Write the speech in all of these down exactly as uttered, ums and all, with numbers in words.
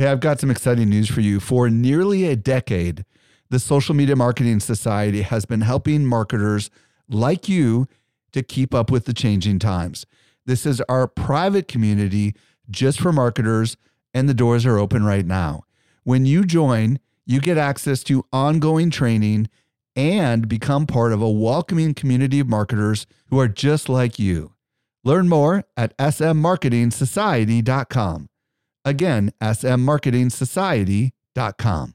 Hey, I've got some exciting news for you. For nearly a decade, the Social Media Marketing Society has been helping marketers like you to keep up with the changing times. This is our private community just for marketers, and the doors are open right now. When you join, you get access to ongoing training and become part of a welcoming community of marketers who are just like you. Learn more at s m marketing society dot com. Again, s m marketing society dot com.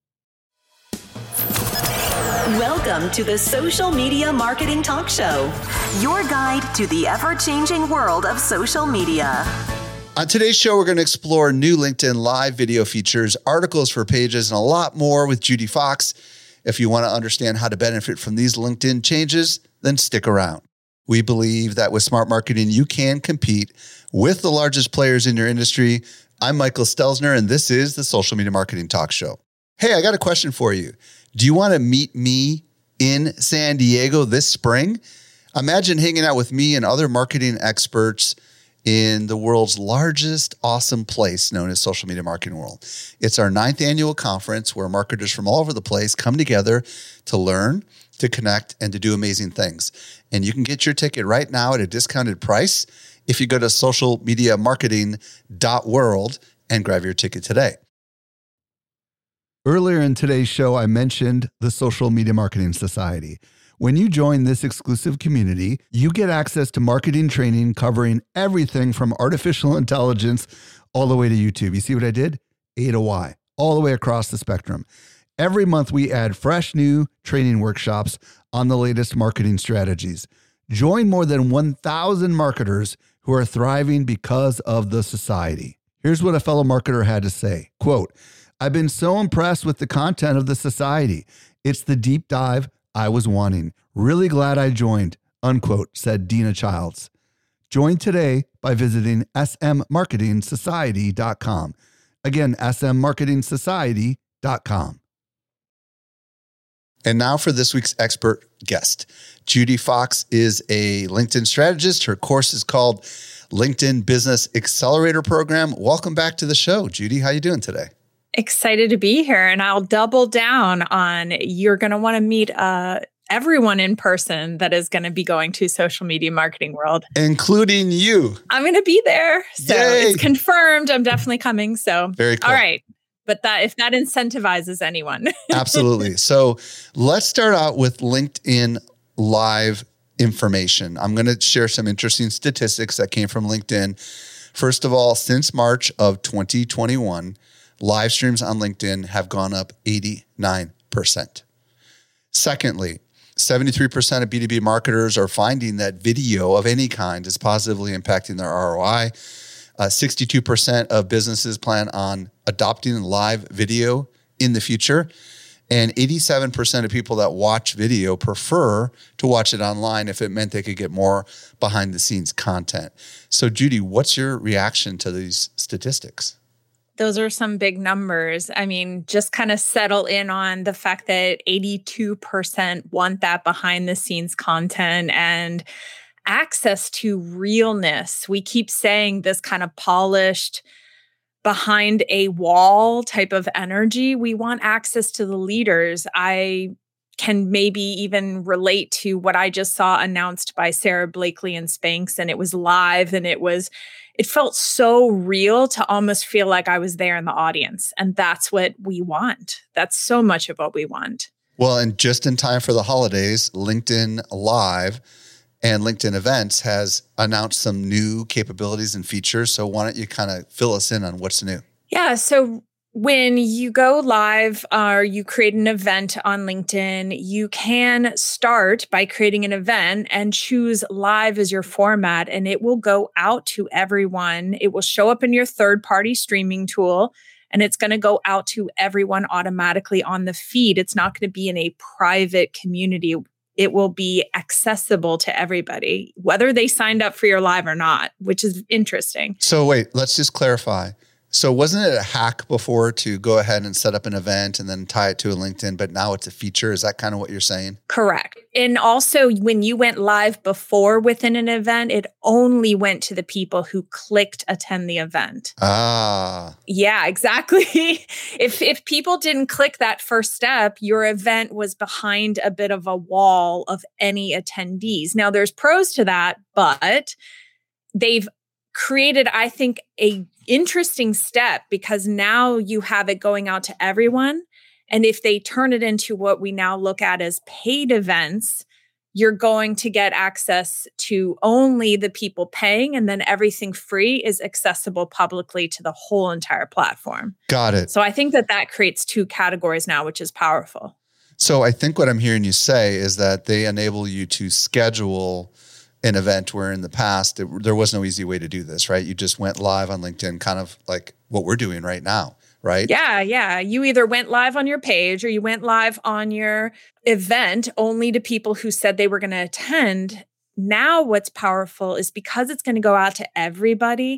Welcome to the Social Media Marketing Talk Show, your guide to the ever-changing world of social media. On today's show, we're going to explore new LinkedIn Live video features, articles for pages, and a lot more with Judy Fox. If you want to understand how to benefit from these LinkedIn changes, then stick around. We believe that with smart marketing, you can compete with the largest players in your industry. I'm Michael Stelzner, and this is the Social Media Marketing Talk Show. Hey, I got a question for you. Do you want to meet me in San Diego this spring? Imagine hanging out with me and other marketing experts in the world's largest awesome place known as Social Media Marketing World. It's our ninth annual conference where marketers from all over the place come together to learn, to connect, and to do amazing things. And you can get your ticket right now at a discounted price if you go to social media marketing dot world and grab your ticket today. Earlier in today's show, I mentioned the Social Media Marketing Society. When you join this exclusive community, you get access to marketing training covering everything from artificial intelligence all the way to YouTube. You see what I did? A to Y, all the way across the spectrum. Every month, we add fresh new training workshops on the latest marketing strategies. Join more than one thousand marketers who are thriving because of the society. Here's what a fellow marketer had to say. Quote, "I've been so impressed with the content of the society. It's the deep dive I was wanting. Really glad I joined," unquote, said Dina Childs. Join today by visiting s m marketing society dot com. Again, s m marketing society dot com. And now for this week's expert guest. Judy Fox is a LinkedIn strategist. Her course is called LinkedIn Business Accelerator Program. Welcome back to the show, Judy. How you doing today? Excited to be here. And I'll double down on you're going to want to meet uh, everyone in person that is going to be going to Social Media Marketing World. Including you. I'm going to be there. So Yay. It's confirmed. I'm definitely coming. So very cool. All right. But that if that incentivizes anyone. Absolutely. So let's start out with LinkedIn Live information. I'm going to share some interesting statistics that came from LinkedIn. First of all, since March of twenty twenty-one, live streams on LinkedIn have gone up eighty-nine percent. Secondly, seventy-three percent of B two B marketers are finding that video of any kind is positively impacting their R O I. Uh, sixty-two percent of businesses plan on adopting live video in the future. And eighty-seven percent of people that watch video prefer to watch it online if it meant they could get more behind the scenes content. So Judy, what's your reaction to these statistics? Those are some big numbers. I mean, just kind of settle in on the fact that eighty-two percent want that behind the scenes content and access to realness. We keep saying this kind of polished, behind a wall type of energy. We want access to the leaders. I can maybe even relate to what I just saw announced by Sarah Blakely and Spanx, and it was live and it was, it felt so real to almost feel like I was there in the audience. And that's what we want. That's so much of what we want. Well, and just in time for the holidays, LinkedIn Live and LinkedIn Events has announced some new capabilities and features. So why don't you kind of fill us in on what's new? Yeah. So when you go live or you create an event on LinkedIn, you can start by creating an event and choose live as your format, and it will go out to everyone. It will show up in your third-party streaming tool, and it's going to go out to everyone automatically on the feed. It's not going to be in a private community. It will be accessible to everybody, whether they signed up for your live or not, which is interesting. So wait, let's just clarify. So wasn't it a hack before to go ahead and set up an event and then tie it to a LinkedIn, but now it's a feature? Is that kind of what you're saying? Correct. And also when you went live before within an event, it only went to the people who clicked attend the event. Ah. Yeah, exactly. if if people didn't click that first step, your event was behind a bit of a wall of any attendees. Now, there's pros to that, but they've created, I think, a interesting step because now you have it going out to everyone. And if they turn it into what we now look at as paid events, you're going to get access to only the people paying, and then everything free is accessible publicly to the whole entire platform. Got it. So I think that that creates two categories now, which is powerful. So I think what I'm hearing you say is that they enable you to schedule an event where in the past it, there was no easy way to do this, right? You just went live on LinkedIn, kind of like what we're doing right now. Right? Yeah, yeah. You either went live on your page or you went live on your event only to people who said they were going to attend. Now what's powerful is because it's going to go out to everybody,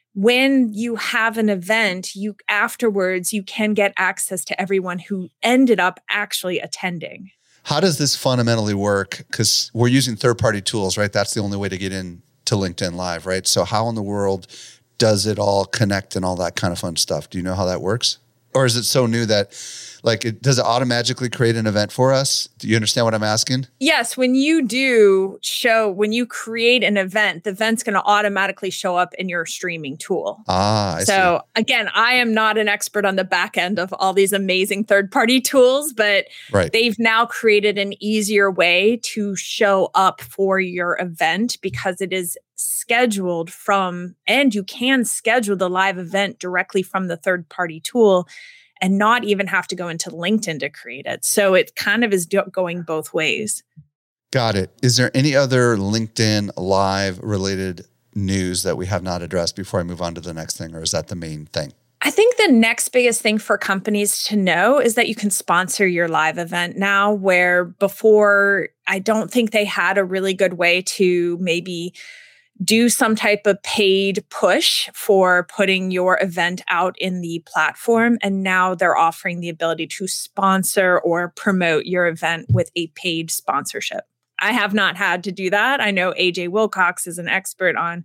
when you have an event, you afterwards, you can get access to everyone who ended up actually attending. How does this fundamentally work? Because we're using third-party tools, right? That's the only way to get in to LinkedIn Live, right? So how in the world does it all connect and all that kind of fun stuff? Do you know how that works? Or is it so new that like, it, does it automatically create an event for us? Do you understand what I'm asking? Yes. When you do show, when you create an event, the event's going to automatically show up in your streaming tool. Ah, I so see. Again, I am not an expert on the back end of all these amazing third-party tools, but right. They've now created an easier way to show up for your event because it is scheduled from, and you can schedule the live event directly from the third-party tool and not even have to go into LinkedIn to create it. So it kind of is do- going both ways. Got it. Is there any other LinkedIn Live related news that we have not addressed before I move on to the next thing, or is that the main thing? I think the next biggest thing for companies to know is that you can sponsor your live event now, where before, I don't think they had a really good way to maybe do some type of paid push for putting your event out in the platform. And now they're offering the ability to sponsor or promote your event with a paid sponsorship. I have not had to do that. I know A J Wilcox is an expert on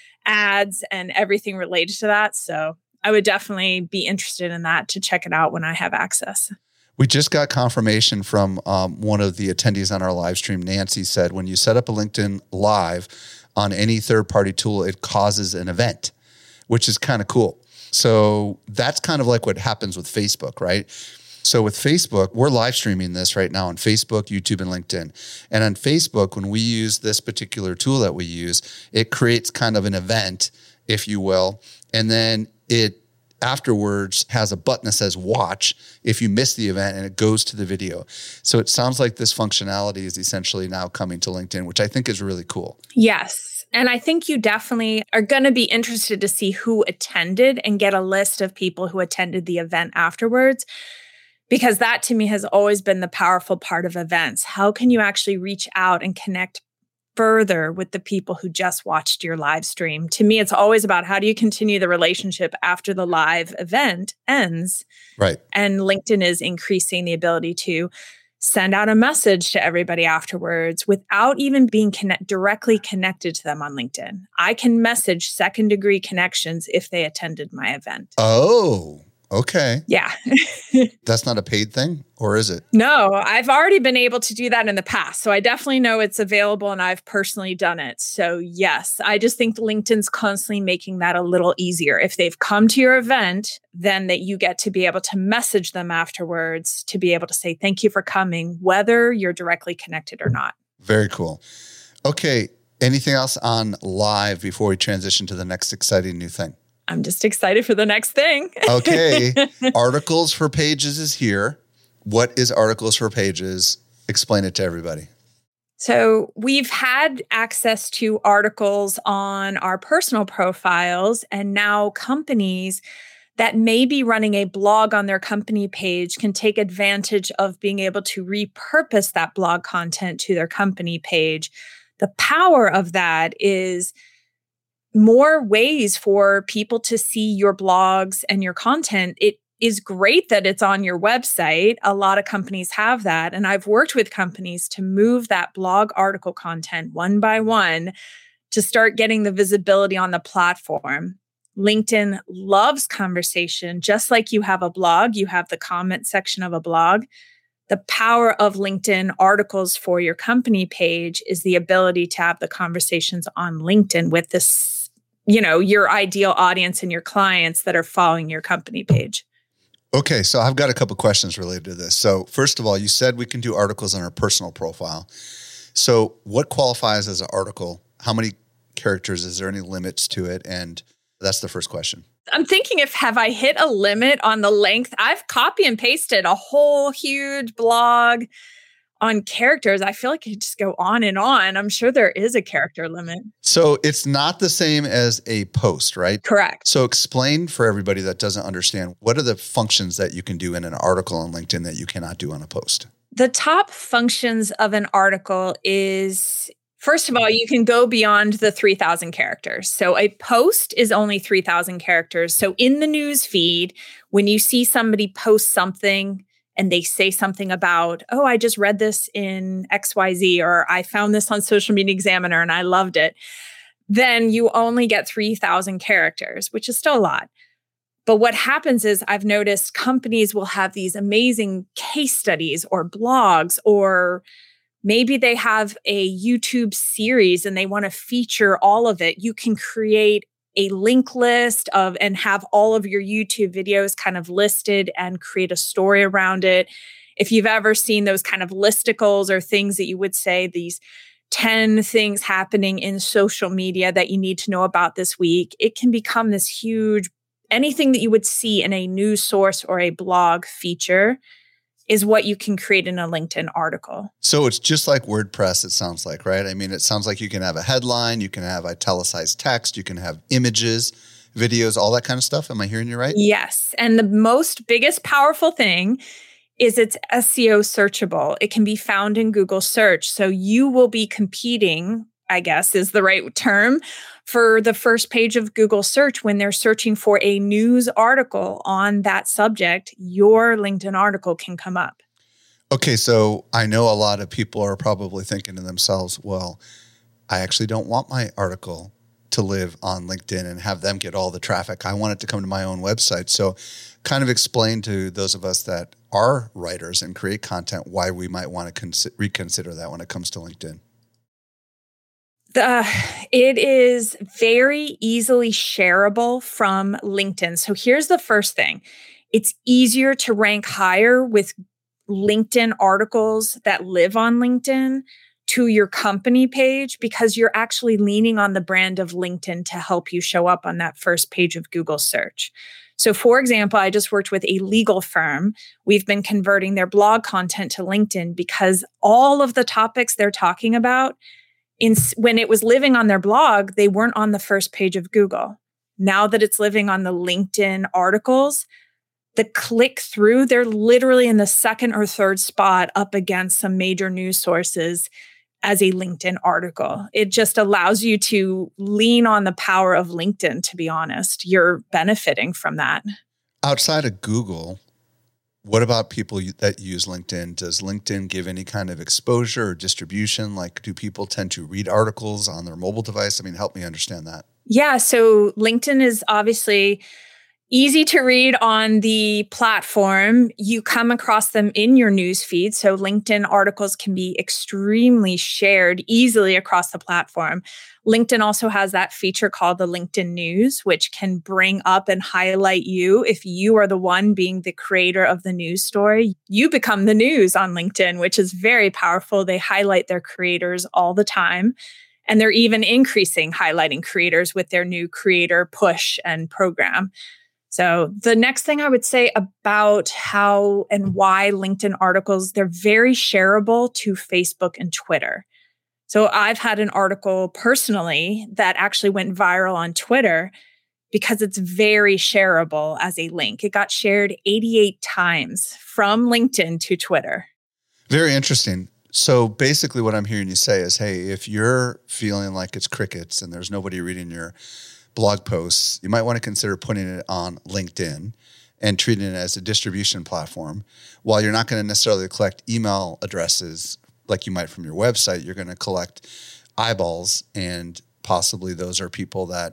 ads and everything related to that. So I would definitely be interested in that to check it out when I have access. We just got confirmation from um, one of the attendees on our live stream. Nancy said, when you set up a LinkedIn Live on any third-party tool, it causes an event, which is kind of cool. So that's kind of like what happens with Facebook, right? So with Facebook, we're live streaming this right now on Facebook, YouTube, and LinkedIn. And on Facebook, when we use this particular tool that we use, it creates kind of an event, if you will, and then it afterwards has a button that says watch if you miss the event, and it goes to the video. So it sounds like this functionality is essentially now coming to LinkedIn, which I think is really cool. Yes. And I think you definitely are going to be interested to see who attended and get a list of people who attended the event afterwards, because that to me has always been the powerful part of events. How can you actually reach out and connect further with the people who just watched your live stream? To me, it's always about how do you continue the relationship after the live event ends? Right. And LinkedIn is increasing the ability to send out a message to everybody afterwards without even being connect- directly connected to them on LinkedIn. I can message second degree connections if they attended my event. Oh, okay. Yeah. That's not a paid thing, or is it? No, I've already been able to do that in the past. So I definitely know it's available and I've personally done it. So yes, I just think LinkedIn's constantly making that a little easier. If they've come to your event, then that you get to be able to message them afterwards to be able to say, thank you for coming, whether you're directly connected or not. Very cool. Okay. Anything else on live before we transition to the next exciting new thing? I'm just excited for the next thing. Okay. Articles for Pages is here. What is Articles for Pages? Explain it to everybody. So we've had access to articles on our personal profiles, and now companies that may be running a blog on their company page can take advantage of being able to repurpose that blog content to their company page. The power of that is more ways for people to see your blogs and your content. It is great that it's on your website. A lot of companies have that. And I've worked with companies to move that blog article content one by one to start getting the visibility on the platform. LinkedIn loves conversation. Just like you have a blog, you have the comment section of a blog. The power of LinkedIn articles for your company page is the ability to have the conversations on LinkedIn with this, you know, your ideal audience and your clients that are following your company page. Okay, so I've got a couple questions related to this. So first of all, you said we can do articles on our personal profile. So what qualifies as an article? How many characters? Is there any limits to it? And that's the first question. I'm thinking if have I hit a limit on the length? I've copy and pasted a whole huge blog on characters. I feel like I could just go on and on. I'm sure there is a character limit. So it's not the same as a post, right? Correct. So explain for everybody that doesn't understand, what are the functions that you can do in an article on LinkedIn that you cannot do on a post? The top functions of an article is, first of all, you can go beyond the three thousand characters. So a post is only three thousand characters. So in the news feed, when you see somebody post something and they say something about, oh, I just read this in X Y Z, or I found this on Social Media Examiner and I loved it, then you only get three thousand characters, which is still a lot. But what happens is I've noticed companies will have these amazing case studies or blogs, or maybe they have a YouTube series and they want to feature all of it. You can create a link list of and have all of your YouTube videos kind of listed and create a story around it. If you've ever seen those kind of listicles or things that you would say, these ten things happening in social media that you need to know about this week, it can become this huge, anything that you would see in a news source or a blog feature is what you can create in a LinkedIn article. So it's just like WordPress, it sounds like, right? I mean, it sounds like you can have a headline, you can have italicized text, you can have images, videos, all that kind of stuff. Am I hearing you right? Yes. And the most biggest powerful thing is it's S E O searchable. It can be found in Google search. So you will be competing, I guess is the right term, for the first page of Google search when they're searching for a news article on that subject. Your LinkedIn article can come up. Okay, so I know a lot of people are probably thinking to themselves, well, I actually don't want my article to live on LinkedIn and have them get all the traffic. I want it to come to my own website. So kind of explain to those of us that are writers and create content why we might want to cons- reconsider that when it comes to LinkedIn. The, it is very easily shareable from LinkedIn. So here's the first thing. It's easier to rank higher with LinkedIn articles that live on LinkedIn to your company page because you're actually leaning on the brand of LinkedIn to help you show up on that first page of Google search. So for example, I just worked with a legal firm. We've been converting their blog content to LinkedIn because all of the topics they're talking about, In, when it was living on their blog, they weren't on the first page of Google. Now that it's living on the LinkedIn articles, the click through, they're literally in the second or third spot up against some major news sources as a LinkedIn article. It just allows you to lean on the power of LinkedIn, to be honest. You're benefiting from that. Outside of Google, what about people that use LinkedIn? Does LinkedIn give any kind of exposure or distribution? Like, do people tend to read articles on their mobile device? I mean, help me understand that. Yeah. So LinkedIn is obviously easy to read on the platform. You come across them in your news feed. So LinkedIn articles can be extremely shared easily across the platform. LinkedIn also has that feature called the LinkedIn News, which can bring up and highlight you. If you are the one being the creator of the news story, you become the news on LinkedIn, which is very powerful. They highlight their creators all the time. And they're even increasing highlighting creators with their new creator push and program. So the next thing I would say about how and why LinkedIn articles, they're very shareable to Facebook and Twitter. So I've had an article personally that actually went viral on Twitter because it's very shareable as a link. It got shared eighty-eight times from LinkedIn to Twitter. Very interesting. So basically what I'm hearing you say is, hey, if you're feeling like it's crickets and there's nobody reading your blog posts, you might want to consider putting it on LinkedIn and treating it as a distribution platform. While you're not going to necessarily collect email addresses like you might from your website, you're going to collect eyeballs, and possibly those are people that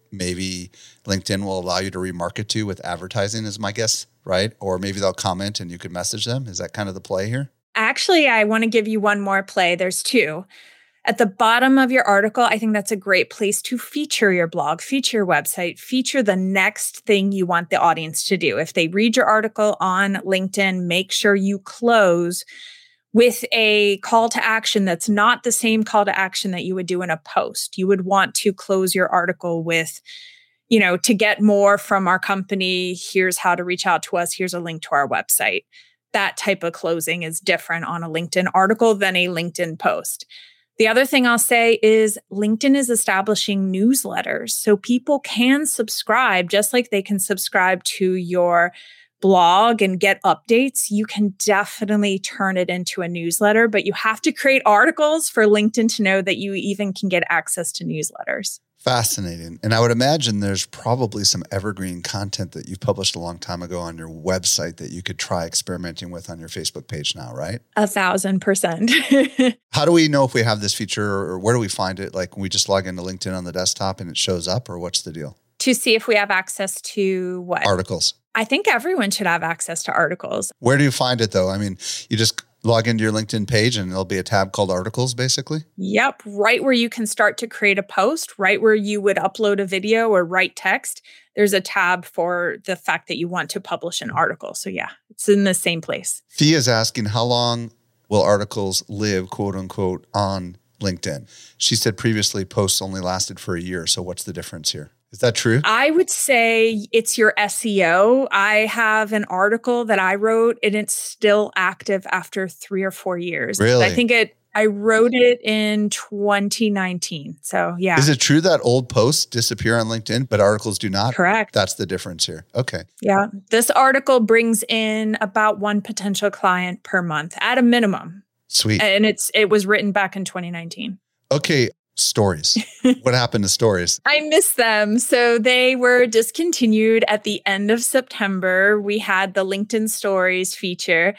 maybe LinkedIn will allow you to remarket to with advertising is my guess, right? Or maybe they'll comment and you could message them. Is that kind of the play here? Actually, I want to give you one more play. There's two. At the bottom of your article, I think that's a great place to feature your blog, feature your website, feature the next thing you want the audience to do. If they read your article on LinkedIn, make sure you close with a call to action that's not the same call to action that you would do in a post. You would want to close your article with, you know, to get more from our company, here's how to reach out to us, here's a link to our website. That type of closing is different on a LinkedIn article than a LinkedIn post. The other thing I'll say is LinkedIn is establishing newsletters. So people can subscribe just like they can subscribe to your blog and get updates. You can definitely turn it into a newsletter, but you have to create articles for LinkedIn to know that you even can get access to newsletters. Fascinating. And I would imagine there's probably some evergreen content that you've published a long time ago on your website that you could try experimenting with on your Facebook page now, right? A thousand percent. How do we know if we have this feature or where do we find it? Like we just log into LinkedIn on the desktop and it shows up, or what's the deal? To see if we have access to what? Articles. I think everyone should have access to articles. Where do you find it though? I mean, you just log into your LinkedIn page and there'll be a tab called articles basically? Yep. Right where you can start to create a post, right where you would upload a video or write text, there's a tab for the fact that you want to publish an article. So yeah, it's in the same place. Thea's asking, how long will articles live, quote unquote, on LinkedIn? She said previously posts only lasted for a year. So what's the difference here? Is that true? I would say it's your S E O. I have an article that I wrote and it's still active after three or four years. Really? I think it, I wrote it in twenty nineteen. So yeah. Is it true that old posts disappear on LinkedIn, but articles do not? Correct. That's the difference here. Okay. Yeah. This article brings in about one potential client per month at a minimum. Sweet. And it's it was written back in twenty nineteen. Okay. Stories. What happened to stories? I miss them. So they were discontinued at the end of September. We had the LinkedIn Stories feature.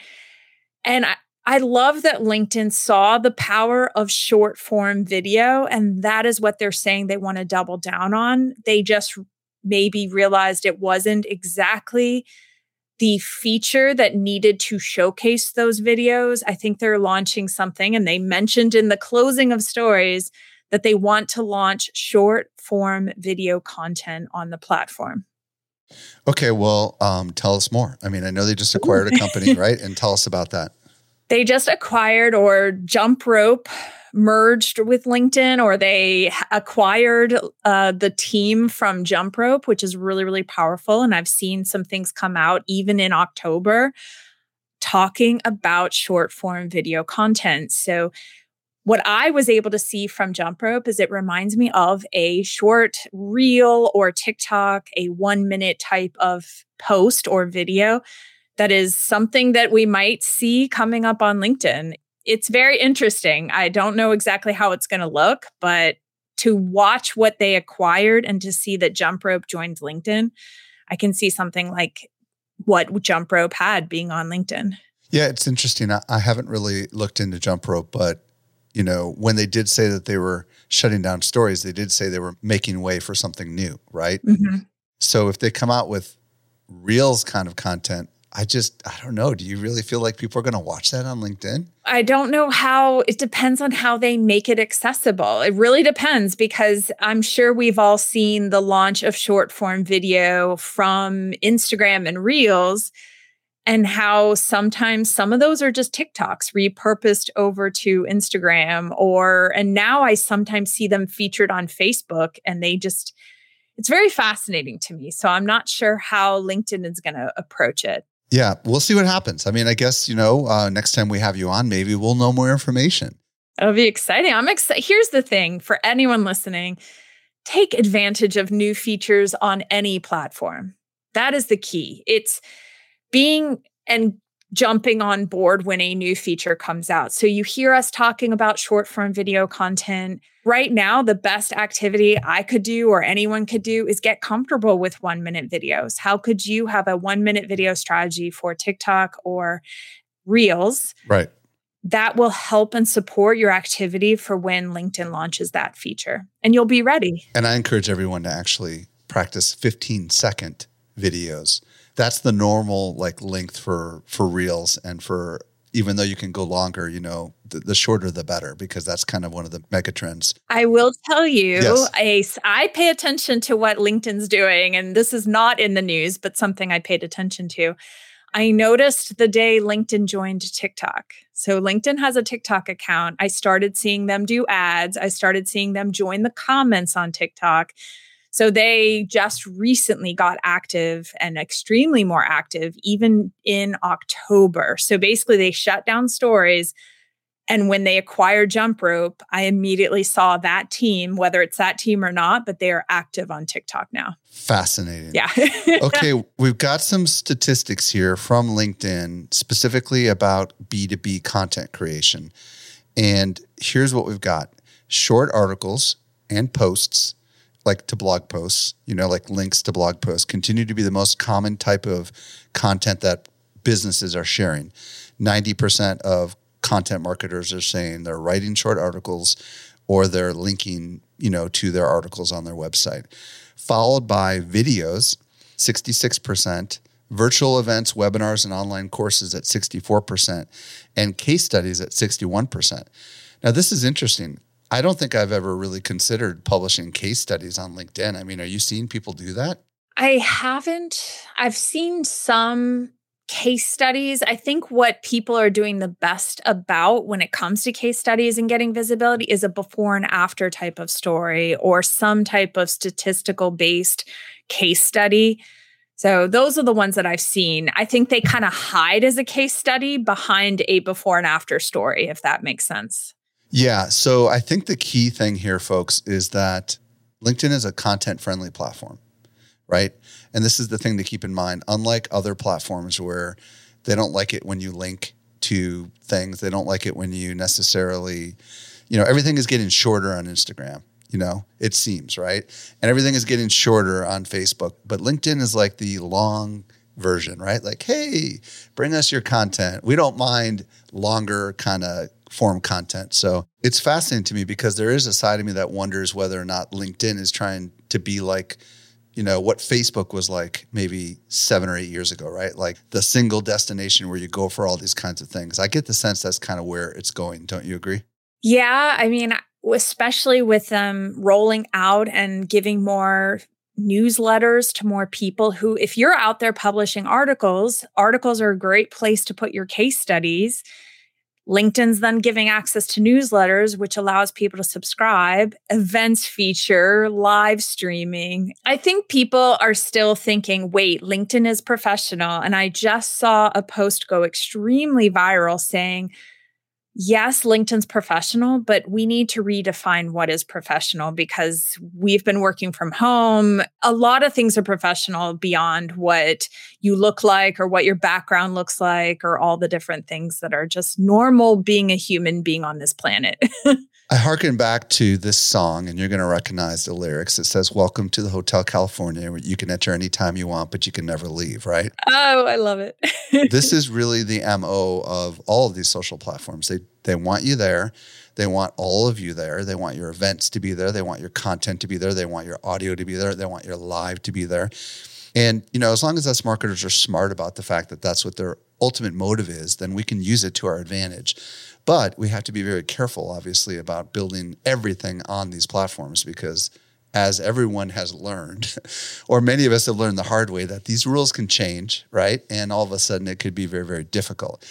And I, I love that LinkedIn saw the power of short form video. And that is what they're saying they want to double down on. They just maybe realized it wasn't exactly the feature that needed to showcase those videos. I think they're launching something, and they mentioned in the closing of Stories that they want to launch short form video content on the platform. Okay, well, um, tell us more. I mean, I know they just acquired a company, right? And tell us about that. They just acquired, or Jump Rope merged with LinkedIn, or they acquired uh, the team from Jump Rope, which is really, really powerful. And I've seen some things come out even in October talking about short form video content. So what I was able to see from Jump Rope is it reminds me of a short reel or TikTok, a one minute type of post or video that is something that we might see coming up on LinkedIn. It's very interesting. I don't know exactly how it's going to look, but to watch what they acquired and to see that Jump Rope joined LinkedIn, I can see something like what Jump Rope had being on LinkedIn. Yeah, it's interesting. I, I haven't really looked into Jump Rope, but you know, when they did say that they were shutting down Stories, they did say they were making way for something new, right? Mm-hmm. So if they come out with Reels kind of content, I just, I don't know. Do you really feel like people are going to watch that on LinkedIn? I don't know how, it depends on how they make it accessible. It really depends, because I'm sure we've all seen the launch of short form video from Instagram and Reels, and how sometimes some of those are just TikToks repurposed over to Instagram, or, and now I sometimes see them featured on Facebook, and they just, it's very fascinating to me. So I'm not sure how LinkedIn is going to approach it. Yeah, we'll see what happens. I mean, I guess, you know, uh, next time we have you on, maybe we'll know more information. It'll be exciting. I'm excited. Here's the thing for anyone listening, take advantage of new features on any platform. That is the key. It's being and jumping on board when a new feature comes out. So you hear us talking about short form video content. Right now, the best activity I could do or anyone could do is get comfortable with one minute videos. How could you have a one minute video strategy for TikTok or Reels? Right. that will help and support your activity for when LinkedIn launches that feature, and you'll be ready. And I encourage everyone to actually practice fifteen second videos. That's the normal like length for, for Reels, and for, even though you can go longer, you know, the, the shorter the better, because that's kind of one of the mega trends. I will tell you, Yes. Ace, I pay attention to what LinkedIn's doing, and this is not in the news, but something I paid attention to. I noticed the day LinkedIn joined TikTok. So LinkedIn has a TikTok account. I started seeing them do ads. I started seeing them join the comments on TikTok. So they just recently got active, and extremely more active, even in October. So basically they shut down stories. And when they acquired Jump Rope, I immediately saw that team, whether it's that team or not, but they are active on TikTok now. Fascinating. Yeah. Okay, we've got some statistics here from LinkedIn specifically about B two B content creation. And here's what we've got. Short articles and posts, like to blog posts, you know, like links to blog posts, continue to be the most common type of content that businesses are sharing. ninety percent of content marketers are saying they're writing short articles, or they're linking, you know, to their articles on their website. Followed by videos, sixty-six percent, virtual events, webinars, and online courses at sixty-four percent, and case studies at sixty-one percent. Now, this is interesting. I don't think I've ever really considered publishing case studies on LinkedIn. I mean, are you seeing people do that? I haven't. I've seen some case studies. I think what people are doing the best about when it comes to case studies and getting visibility is a before and after type of story, or some type of statistical based case study. So those are the ones that I've seen. I think they kind of hide as a case study behind a before and after story, if that makes sense. Yeah. So I think the key thing here, folks, is that LinkedIn is a content friendly platform, right? And this is the thing to keep in mind. Unlike other platforms where they don't like it when you link to things, they don't like it when you necessarily, you know, everything is getting shorter on Instagram, you know, it seems, right? And everything is getting shorter on Facebook. But LinkedIn is like the long version, right? Like, hey, bring us your content. We don't mind longer kind of form content. So it's fascinating to me, because there is a side of me that wonders whether or not LinkedIn is trying to be like, you know, what Facebook was like maybe seven or eight years ago, right? Like the single destination where you go for all these kinds of things. I get the sense that's kind of where it's going. Don't you agree? Yeah. I mean, especially with them rolling out and giving more newsletters to more people who, if you're out there publishing articles, articles are a great place to put your case studies. LinkedIn's then giving access to newsletters, which allows people to subscribe, events feature, live streaming. I think people are still thinking, wait, LinkedIn is professional. And I just saw a post go extremely viral saying, yes, LinkedIn's professional, but we need to redefine what is professional, because we've been working from home. A lot of things are professional beyond what you look like or what your background looks like, or all the different things that are just normal being a human being on this planet. I hearken back to this song, and you're going to recognize the lyrics. It says, "Welcome to the Hotel California, where you can enter anytime you want, but you can never leave," right? Oh, I love it. This is really the M O of all of these social platforms. They they want you there. They want all of you there. They want your events to be there. They want your content to be there. They want your audio to be there. They want your live to be there. And, you know, as long as us marketers are smart about the fact that that's what their ultimate motive is, then we can use it to our advantage. But we have to be very careful, obviously, about building everything on these platforms, because as everyone has learned, or many of us have learned the hard way, that these rules can change, right? And all of a sudden it could be very, very difficult.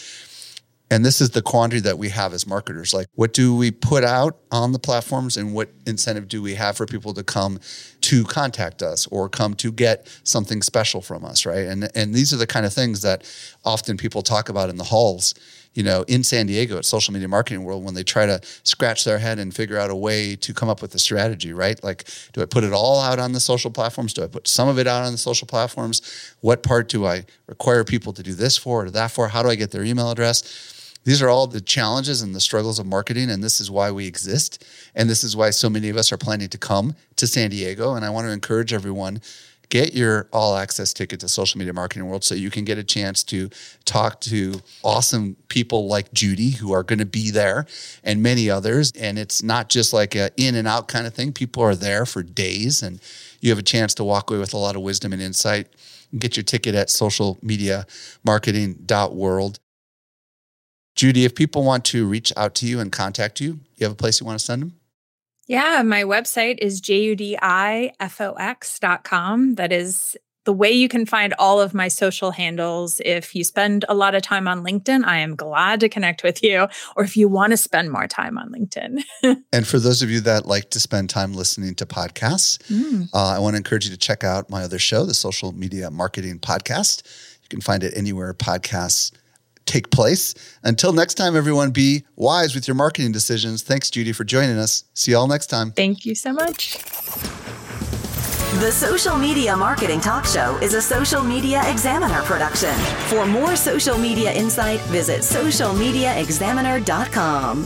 And this is the quandary that we have as marketers. Like, what do we put out on the platforms, and what incentive do we have for people to come to contact us or come to get something special from us, right? And and these are the kind of things that often people talk about in the halls, you know, in San Diego at Social Media Marketing World, when they try to scratch their head and figure out a way to come up with a strategy, right? Like, do I put it all out on the social platforms? Do I put some of it out on the social platforms? What part do I require people to do this for or that for? How do I get their email address? These are all the challenges and the struggles of marketing, and this is why we exist. And this is why so many of us are planning to come to San Diego. And I want to encourage everyone, get your all access ticket to Social Media Marketing World so you can get a chance to talk to awesome people like Judy who are going to be there and many others. And it's not just like a in and out kind of thing. People are there for days and you have a chance to walk away with a lot of wisdom and insight. Get your ticket at social media marketing dot world. Judy, if people want to reach out to you and contact you, you have a place you want to send them? Yeah, my website is judifox dot com. That is the way you can find all of my social handles. If you spend a lot of time on LinkedIn, I am glad to connect with you. Or if you want to spend more time on LinkedIn. And for those of you that like to spend time listening to podcasts, mm. uh, I want to encourage you to check out my other show, the Social Media Marketing Podcast. You can find it anywhere podcasts take place. Until next time, everyone, be wise with your marketing decisions. Thanks, Judy, for joining us. See you all next time. Thank you so much. The Social Media Marketing Talk Show is a Social Media Examiner production. For more social media insight, visit social media examiner dot com.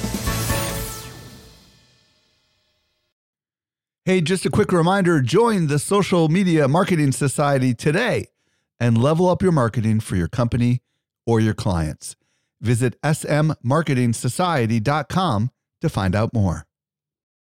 Hey, just a quick reminder, join the Social Media Marketing Society today and level up your marketing for your company or your clients. Visit s m marketing society dot com to find out more.